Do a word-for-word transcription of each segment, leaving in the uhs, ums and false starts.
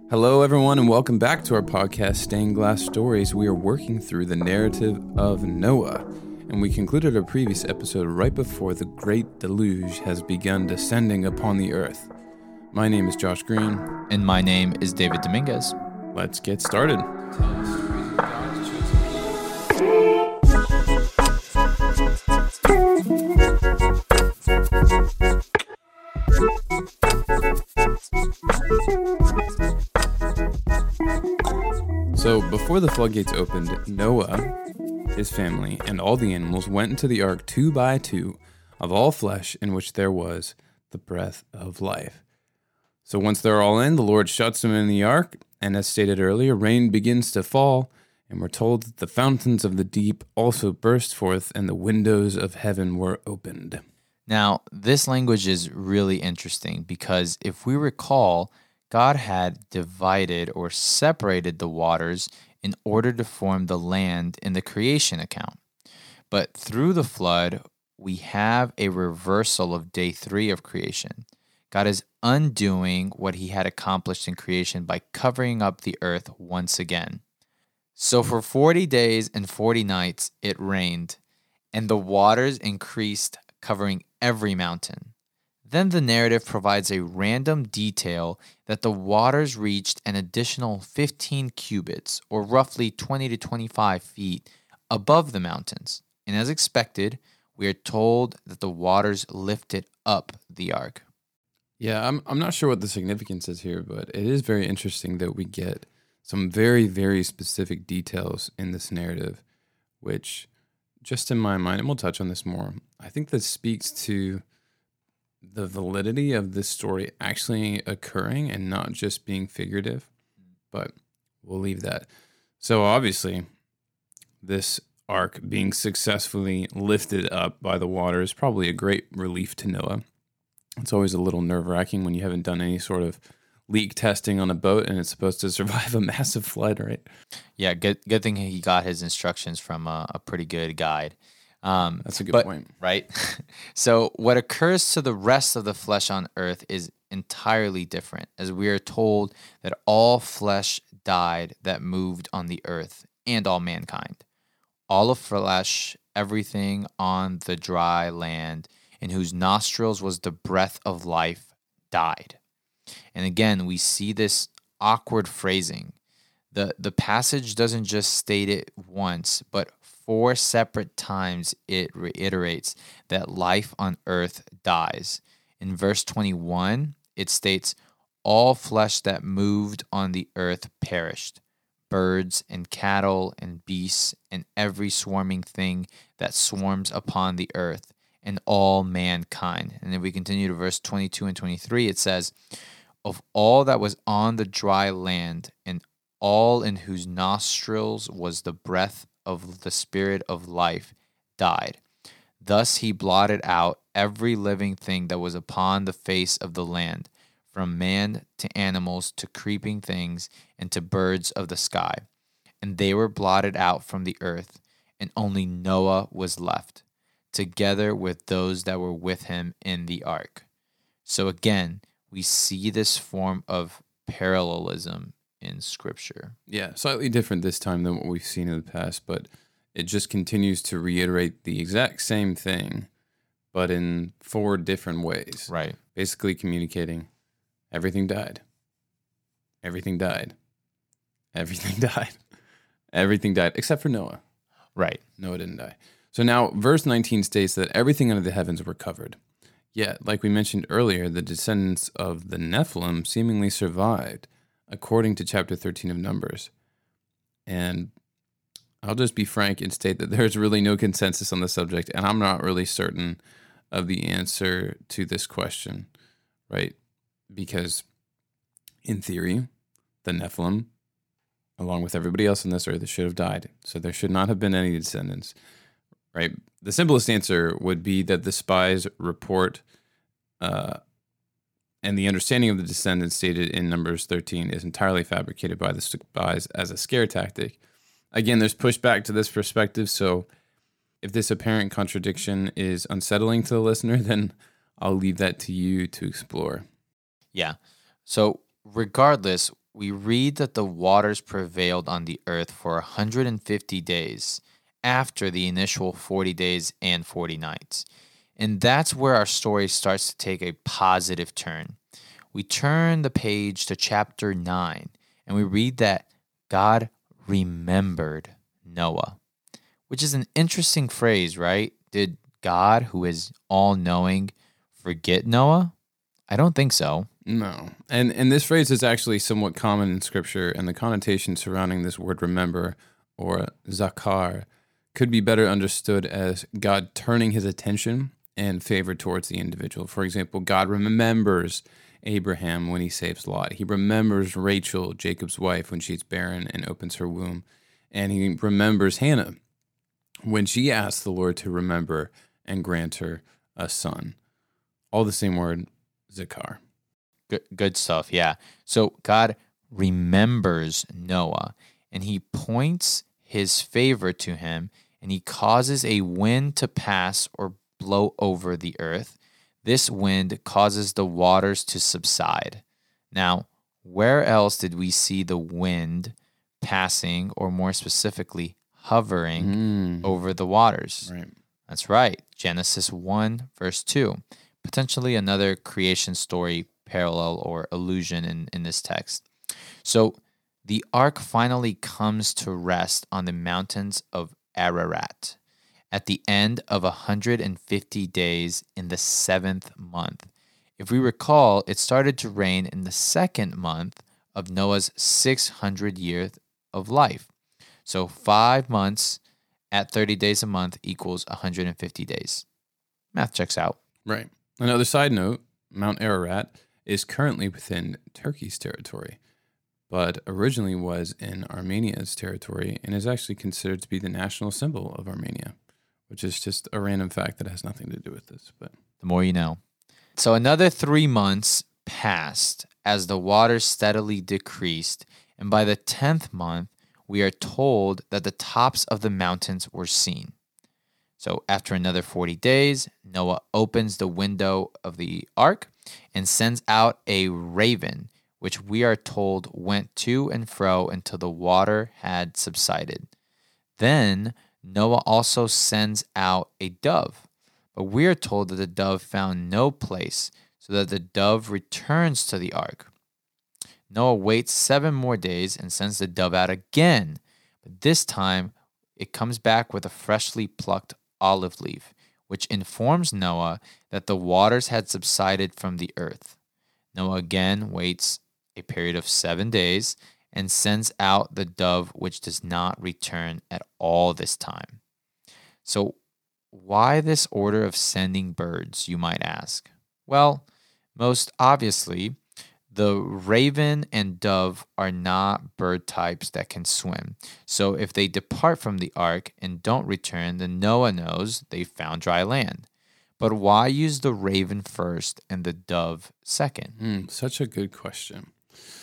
Hello, everyone, and welcome back to our podcast, Stained Glass Stories. We are working through the narrative of Noah, and we concluded our previous episode right before the great deluge has begun descending upon the earth. My name is Josh Green. And my name is David Dominguez. Let's get started. So, before the floodgates opened, Noah, his family, and all the animals went into the ark two by two of all flesh in which there was the breath of life. So once they're all in, the Lord shuts them in the ark, and as stated earlier, rain begins to fall, and we're told that the fountains of the deep also burst forth, and the windows of heaven were opened. Now, this language is really interesting because if we recall, God had divided or separated the waters in order to form the land in the creation account. But through the flood, we have a reversal of day three of creation. God is undoing what he had accomplished in creation by covering up the earth once again. So for forty days and forty nights it rained, and the waters increased, covering every mountain. Then the narrative provides a random detail that the waters reached an additional fifteen cubits, or roughly twenty to twenty-five feet, above the mountains. And as expected, we are told that the waters lifted up the ark. Yeah, I'm I'm not sure what the significance is here, but it is very interesting that we get some very, very specific details in this narrative, which, just in my mind, and we'll touch on this more, I think this speaks to the validity of this story actually occurring and not just being figurative, but we'll leave that. So obviously, this ark being successfully lifted up by the water is probably a great relief to Noah. It's always a little nerve-wracking when you haven't done any sort of leak testing on a boat and it's supposed to survive a massive flood, right? Yeah, good good thing he got his instructions from a, a pretty good guide. Um, That's a good but, point. Right? So what occurs to the rest of the flesh on earth is entirely different, as we are told that all flesh died that moved on the earth, and all mankind. All of flesh, everything on the dry land, in whose nostrils was the breath of life, died. And again, we see this awkward phrasing. The, the passage doesn't just state it once, but four separate times it reiterates that life on earth dies. In verse twenty-one, it states, all flesh that moved on the earth perished, birds and cattle and beasts and every swarming thing that swarms upon the earth, and all mankind. And then we continue to verse twenty-two and twenty-three, it says, of all that was on the dry land, and all in whose nostrils was the breath of the spirit of life, died. Thus he blotted out every living thing that was upon the face of the land, from man to animals to creeping things and to birds of the sky. And they were blotted out from the earth, and only Noah was left, together with those that were with him in the ark. So again, we see this form of parallelism in Scripture. Yeah, slightly different this time than what we've seen in the past, but it just continues to reiterate the exact same thing, but in four different ways. Right. Basically communicating everything died. Everything died. Everything died. Everything died, except for Noah. Right. Noah didn't die. So now verse nineteen states that everything under the heavens were covered. Yet, like we mentioned earlier, the descendants of the Nephilim seemingly survived, according to chapter thirteen of Numbers. And I'll just be frank and state that there's really no consensus on the subject, and I'm not really certain of the answer to this question, right? Because in theory, the Nephilim, along with everybody else on this earth, should have died. So there should not have been any descendants, right? The simplest answer would be that the spies report uh, and the understanding of the descendants stated in Numbers thirteen is entirely fabricated by the spies as a scare tactic. Again, there's pushback to this perspective, so if this apparent contradiction is unsettling to the listener, then I'll leave that to you to explore. Yeah. So regardless, we read that the waters prevailed on the earth for one hundred fifty days after the initial forty days and forty nights. And that's where our story starts to take a positive turn. We turn the page to chapter nine, and we read that God remembered Noah, which is an interesting phrase, right? Did God, who is all-knowing, forget Noah? I don't think so. No. And and this phrase is actually somewhat common in Scripture, and the connotation surrounding this word remember or zakar could be better understood as God turning his attention and favor towards the individual. For example, God remembers Abraham when he saves Lot. He remembers Rachel, Jacob's wife, when she's barren and opens her womb. And he remembers Hannah when she asks the Lord to remember and grant her a son. All the same word, zakar. Good, good stuff, yeah. So God remembers Noah, and he points his favor to him, and he causes a wind to pass or blow over the earth. This wind causes the waters to subside. Now, where else did we see the wind passing, or more specifically, hovering Mm, over the waters? right. That's right, Genesis one, verse two. Potentially another creation story parallel or allusion in, in this text. So the ark finally comes to rest on the mountains of Ararat at the end of one hundred fifty days in the seventh month. If we recall, it started to rain in the second month of Noah's six hundred years of life. So five months at thirty days a month equals one hundred fifty days. Math checks out. Right. Another side note, Mount Ararat is currently within Turkey's territory, but originally was in Armenia's territory and is actually considered to be the national symbol of Armenia, which is just a random fact that has nothing to do with this. But The more you know. So another three months passed as the waters steadily decreased, and by the tenth month, we are told that the tops of the mountains were seen. So after another forty days, Noah opens the window of the ark and sends out a raven, which we are told went to and fro until the water had subsided. Then Noah also sends out a dove, but we are told that the dove found no place, so that the dove returns to the ark. Noah waits seven more days and sends the dove out again, but this time it comes back with a freshly plucked olive leaf, which informs Noah that the waters had subsided from the earth. Noah again waits a period of seven days and sends out the dove, which does not return at all this time. So, why this order of sending birds, you might ask? Well, most obviously, the raven and dove are not bird types that can swim. So if they depart from the ark and don't return, then Noah knows they found dry land. But why use the raven first and the dove second? mm, such a good question.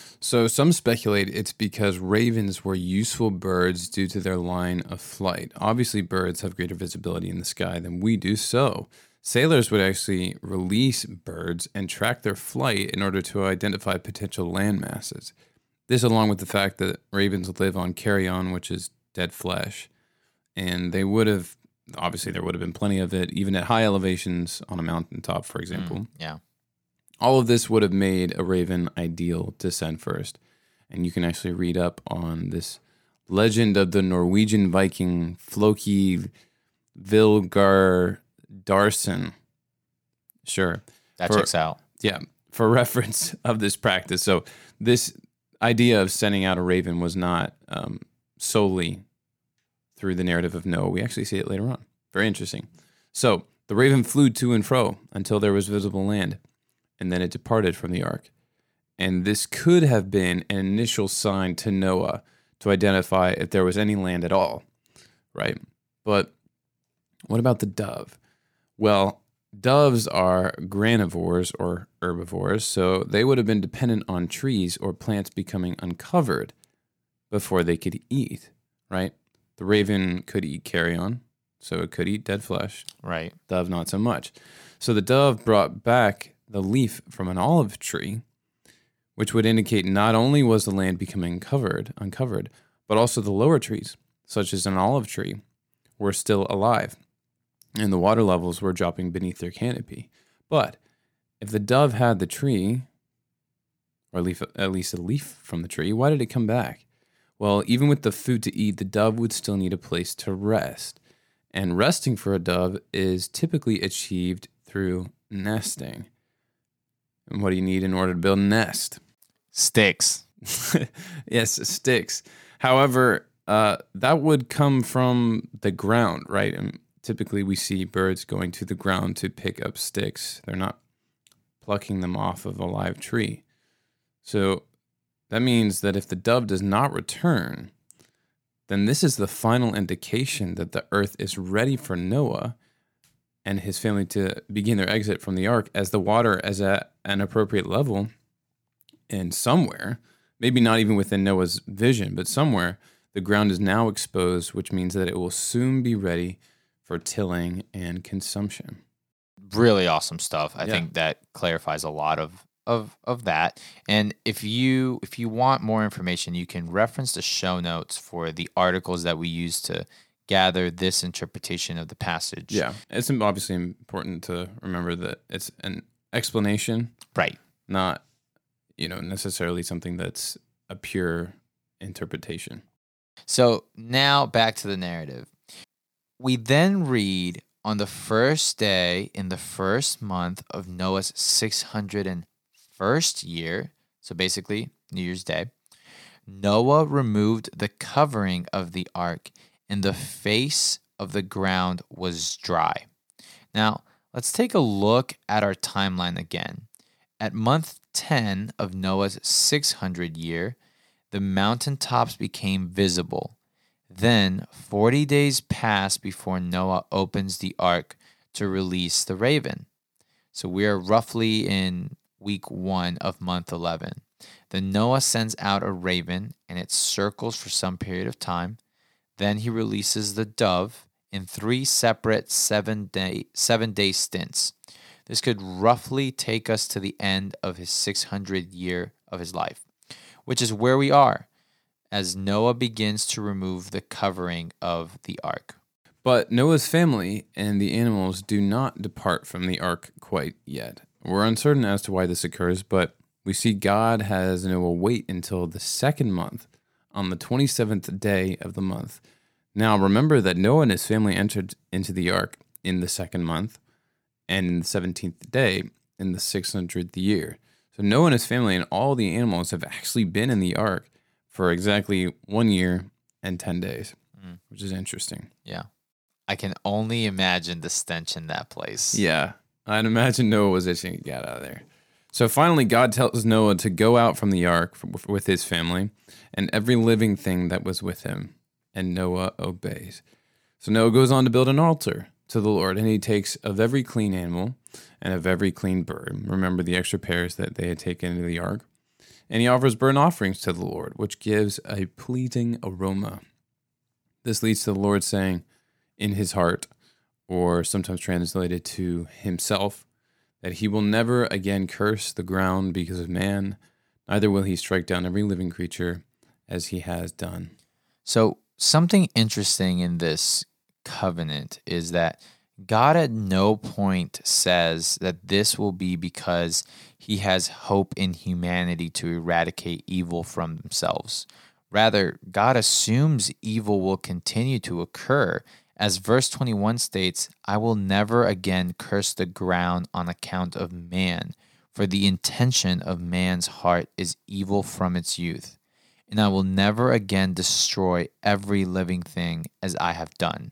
So some speculate it's because ravens were useful birds due to their line of flight. Obviously, birds have greater visibility in the sky than we do, so sailors would actually release birds and track their flight in order to identify potential land masses. This, along with the fact that ravens live on carrion, which is dead flesh, and they would have, obviously, there would have been plenty of it, even at high elevations on a mountaintop, for example. Mm, yeah. All of this would have made a raven ideal to send first. And you can actually read up on this legend of the Norwegian Viking Floki Vilgar Darson. Sure. That For- checks out. Yeah, for reference of this practice. So this idea of sending out a raven was not um, solely through the narrative of Noah. We actually see it later on. Very interesting. So the raven flew to and fro until there was visible land, and then it departed from the ark. And this could have been an initial sign to Noah to identify if there was any land at all, right? But what about the dove? Well, doves are granivores or herbivores, so they would have been dependent on trees or plants becoming uncovered before they could eat, right? The raven could eat carrion, so it could eat dead flesh. Right. Dove, not so much. So the dove brought back the leaf from an olive tree, which would indicate not only was the land becoming covered, uncovered, but also the lower trees, such as an olive tree, were still alive, and the water levels were dropping beneath their canopy. But if the dove had the tree, or leaf, at least a leaf from the tree, why did it come back? Well, even with the food to eat, the dove would still need a place to rest. And resting for a dove is typically achieved through nesting. And what do you need in order to build a nest? Sticks. Yes, sticks. However, uh, that would come from the ground, right? And typically we see birds going to the ground to pick up sticks. They're not plucking them off of a live tree. So that means that if the dove does not return, then this is the final indication that the earth is ready for Noah and his family to begin their exit from the ark, as the water is at an appropriate level and somewhere, maybe not even within Noah's vision, but somewhere, the ground is now exposed, which means that it will soon be ready for tilling and consumption. Really awesome stuff. I Yeah. think that clarifies a lot of, of of that. And if you if you want more information, you can reference the show notes for the articles that we use to gather this interpretation of the passage. Yeah, it's obviously important to remember that it's an explanation, Right. not, you know, necessarily something that's a pure interpretation. So now back to the narrative. We then read, on the first day in the first month of Noah's six hundred first year, so basically New Year's Day, Noah removed the covering of the ark, and the face of the ground was dry. Now, let's take a look at our timeline again. At month ten of Noah's six hundred year, the mountaintops became visible. Then forty days pass before Noah opens the ark to release the raven. So we are roughly in week one of month eleven. Then Noah sends out a raven, and it circles for some period of time. Then he releases the dove in three separate seven-day seven-day stints. This could roughly take us to the end of his six hundredth year of his life, which is where we are as Noah begins to remove the covering of the ark. But Noah's family and the animals do not depart from the ark quite yet. We're uncertain as to why this occurs, but we see God has Noah wait until the second month, on the twenty-seventh day of the month. Now, remember that Noah and his family entered into the ark in the second month, and in the seventeenth day in the six hundredth year. So Noah and his family and all the animals have actually been in the ark for exactly one year and ten days, Mm. which is interesting. Yeah. I can only imagine the stench in that place. Yeah, I'd imagine Noah was itching to get out of there. So finally, God tells Noah to go out from the ark with his family and every living thing that was with him, and Noah obeys. So Noah goes on to build an altar to the Lord, and he takes of every clean animal and of every clean bird. Remember the extra pairs that they had taken into the ark. And he offers burnt offerings to the Lord, which gives a pleasing aroma. This leads to the Lord saying in his heart, or sometimes translated to himself, that he will never again curse the ground because of man, neither will he strike down every living creature as he has done. So, something interesting in this covenant is that God at no point says that this will be because he has hope in humanity to eradicate evil from themselves. Rather, God assumes evil will continue to occur. As verse twenty-one states, I will never again curse the ground on account of man, for the intention of man's heart is evil from its youth. And I will never again destroy every living thing as I have done.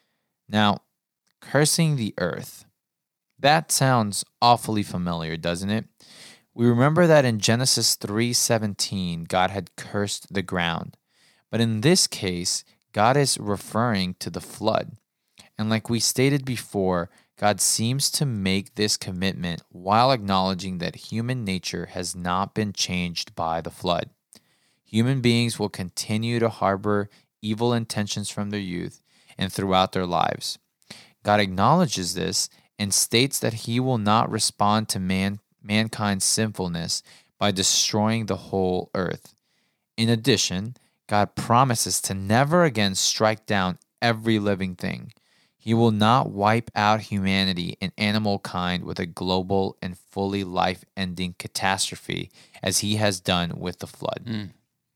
Now, cursing the earth. That sounds awfully familiar, doesn't it? We remember that in Genesis three seventeen, God had cursed the ground. But in this case, God is referring to the flood. And like we stated before, God seems to make this commitment while acknowledging that human nature has not been changed by the flood. Human beings will continue to harbor evil intentions from their youth and throughout their lives. God acknowledges this and states that he will not respond to man, mankind's sinfulness, by destroying the whole earth. In addition, God promises to never again strike down every living thing. He will not wipe out humanity and animal kind with a global and fully life-ending catastrophe as he has done with the flood. Mm.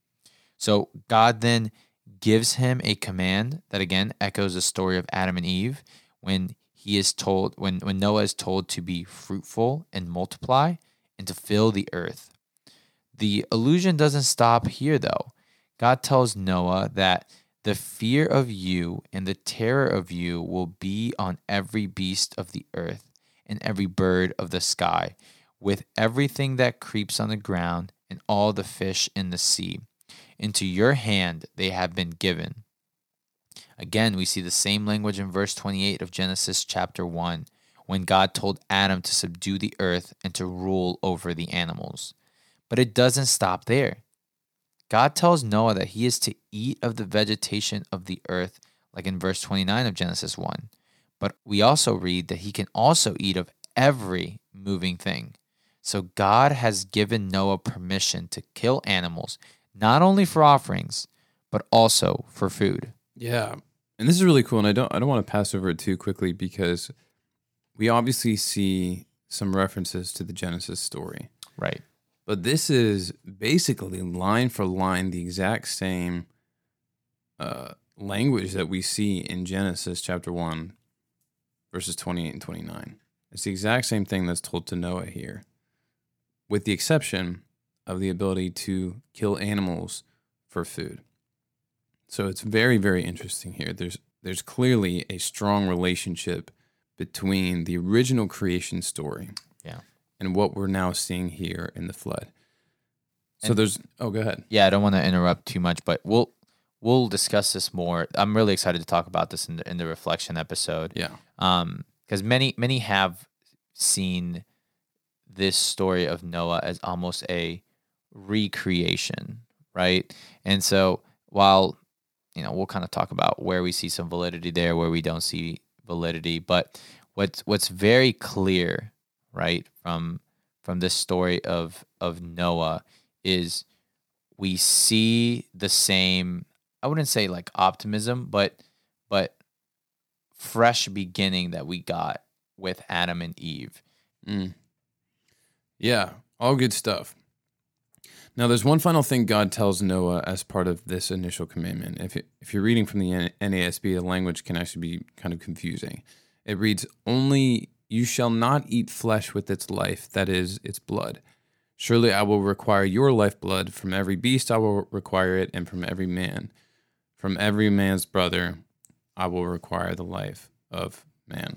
So God then gives him a command that again echoes the story of Adam and Eve when he is told when, when Noah is told to be fruitful and multiply and to fill the earth. The illusion doesn't stop here though. God tells Noah that the fear of you and the terror of you will be on every beast of the earth and every bird of the sky, with everything that creeps on the ground and all the fish in the sea. Into your hand they have been given. Again, we see the same language in verse twenty-eight of Genesis chapter one, when God told Adam to subdue the earth and to rule over the animals. But it doesn't stop there. God tells Noah that he is to eat of the vegetation of the earth, like in verse twenty-nine of Genesis one. But we also read that he can also eat of every moving thing. So God has given Noah permission to kill animals, not only for offerings, but also for food. Yeah. And this is really cool. And I don't I don't want to pass over it too quickly because we obviously see some references to the Genesis story. Right. But this is basically line for line the exact same uh, language that we see in Genesis chapter one, verses twenty-eight and twenty-nine. It's the exact same thing that's told to Noah here, with the exception of the ability to kill animals for food. So it's very, very interesting here. There's there's clearly a strong relationship between the original creation story Yeah. and what we're now seeing here in the flood. So And- there's oh go ahead. Yeah, I don't want to interrupt too much, but we'll we'll discuss this more. I'm really excited to talk about this in the in the reflection episode. Yeah. Um, because many many have seen this story of Noah as almost a recreation, right? And so while you know we'll kind of talk about where we see some validity there, where we don't see validity, but what's what's very clear, right, from from this story of of Noah is we see the same, I wouldn't say like optimism, but but fresh beginning that we got with Adam and Eve. Mm. Yeah, all good stuff. Now, there's one final thing God tells Noah as part of this initial commandment. If it, if you're reading from the N A S B, the language can actually be kind of confusing. It reads, "Only you shall not eat flesh with its life, that is, its blood. Surely I will require your lifeblood. From every beast I will require it, and from every man. From every man's brother I will require the life of man."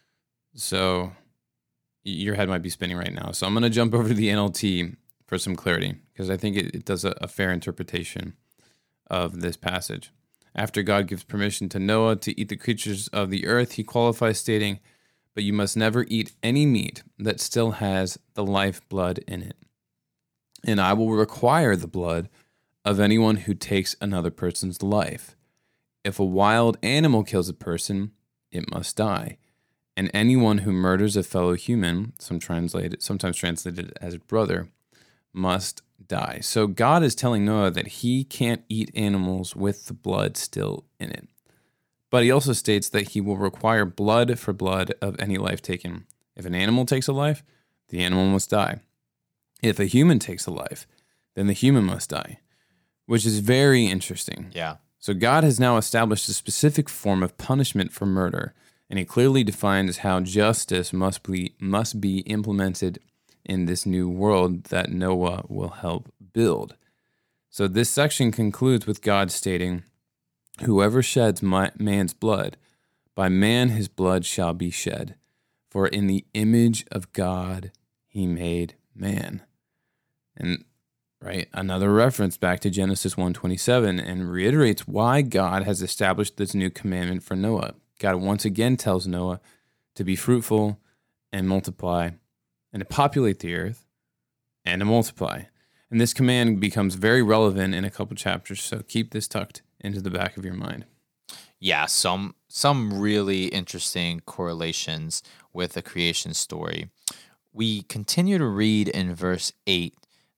So your head might be spinning right now. So I'm going to jump over to the N L T for some clarity, because I think it, it does a, a fair interpretation of this passage. After God gives permission to Noah to eat the creatures of the earth, he qualifies stating, "But you must never eat any meat that still has the lifeblood in it. And I will require the blood of anyone who takes another person's life. If a wild animal kills a person, it must die. And anyone who murders a fellow human, some translated, sometimes translated as brother, must die." So God is telling Noah that he can't eat animals with the blood still in it. But he also states that he will require blood for blood of any life taken. If an animal takes a life, the animal must die. If a human takes a life, then the human must die, which is very interesting. Yeah. So God has now established a specific form of punishment for murder, and he clearly defines how justice must be must be implemented in this new world that Noah will help build. So this section concludes with God stating, "Whoever sheds my, man's blood, by man his blood shall be shed. For in the image of God he made man." And right, another reference back to Genesis one twenty-seven, and reiterates why God has established this new commandment for Noah. God once again tells Noah to be fruitful and multiply, and to populate the earth and to multiply. And this command becomes very relevant in a couple chapters, so keep this tucked into the back of your mind. Yeah, some some really interesting correlations with the creation story. We continue to read in verse eight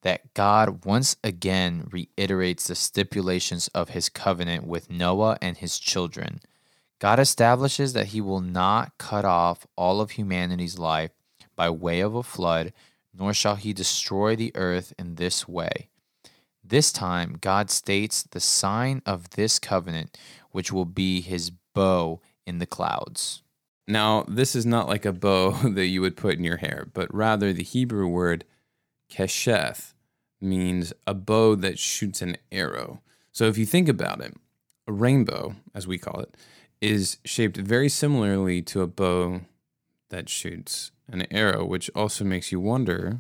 that God once again reiterates the stipulations of his covenant with Noah and his children. God establishes that he will not cut off all of humanity's life by way of a flood, nor shall he destroy the earth in this way. This time, God states the sign of this covenant, which will be his bow in the clouds. Now, this is not like a bow that you would put in your hair, but rather the Hebrew word kesheth means a bow that shoots an arrow. So if you think about it, a rainbow, as we call it, is shaped very similarly to a bow that shoots an arrow, which also makes you wonder,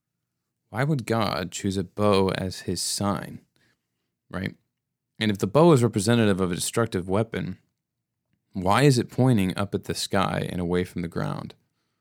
why would God choose a bow as his sign, right? And if the bow is representative of a destructive weapon, why is it pointing up at the sky and away from the ground?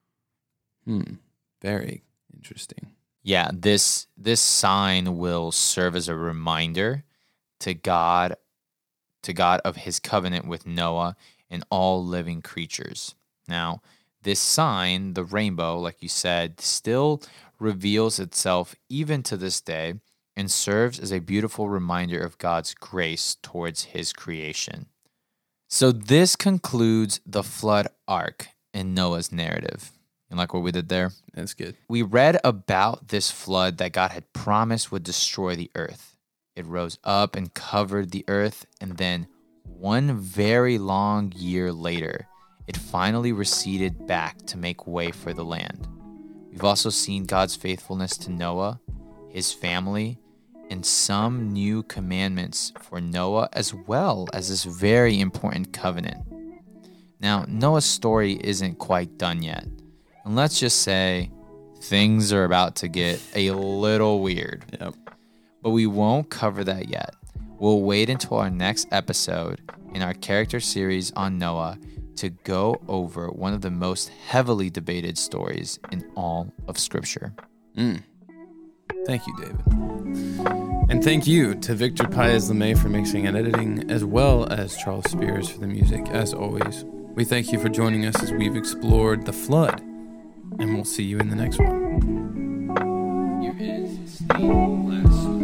Hmm, very interesting. Yeah, this this sign will serve as a reminder to God to God of his covenant with Noah and all living creatures. Now, this sign, the rainbow, like you said, still reveals itself even to this day and serves as a beautiful reminder of God's grace towards his creation. So this concludes the flood arc in Noah's narrative. You like what we did there? That's good. We read about this flood that God had promised would destroy the earth. It rose up and covered the earth, and then one very long year later, it finally receded back to make way for the land. We've also seen God's faithfulness to Noah, his family, and some new commandments for Noah, as well as this very important covenant. Now, Noah's story isn't quite done yet. And let's just say things are about to get a little weird. Yep. But we won't cover that yet. We'll wait until our next episode in our character series on Noah to go over one of the most heavily debated stories in all of Scripture. Mm. Thank you, David. And thank you to Victor Paez Lemay for mixing and editing, as well as Charles Spears for the music, as always. We thank you for joining us as we've explored the flood, and we'll see you in the next one. Here is Steve Glass.